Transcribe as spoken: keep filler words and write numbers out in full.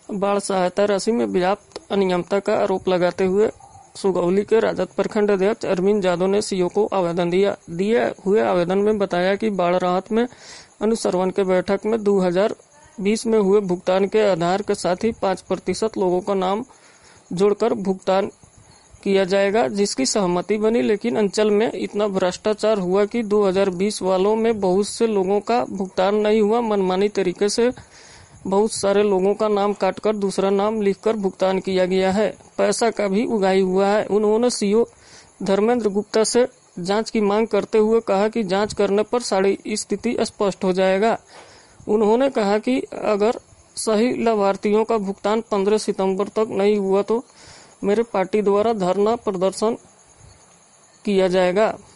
बाढ़ सहायता राशि में व्याप्त अनियमितता का आरोप लगाते हुए सुगौली के राजद प्रखंड अध्यक्ष अरविंद यादव ने सीओ को आवेदन दिया दिए हुए आवेदन में बताया कि बाढ़ राहत में अनुश्रवण के बैठक में दो हज़ार बीस में हुए भुगतान के आधार के साथ ही पाँच प्रतिशत लोगों का नाम जोड़कर भुगतान किया जाएगा, जिसकी सहमति बनी। लेकिन अंचल में इतना भ्रष्टाचार हुआ कि दो हज़ार बीस वालों में बहुत से लोगों का भुगतान नहीं हुआ। मनमानी तरीके से बहुत सारे लोगों का नाम काटकर दूसरा नाम लिखकर भुगतान किया गया है। पैसा का भी उगाही हुआ है। उन्होंने सीओ धर्मेंद्र गुप्ता से जांच की मांग करते हुए कहा कि जांच करने पर सारी स्थिति स्पष्ट हो जाएगा। उन्होंने कहा कि अगर सही लाभार्थियों का भुगतान पंद्रह सितंबर तक नहीं हुआ तो मेरे पार्टी द्वारा धरना प्रदर्शन किया जाएगा।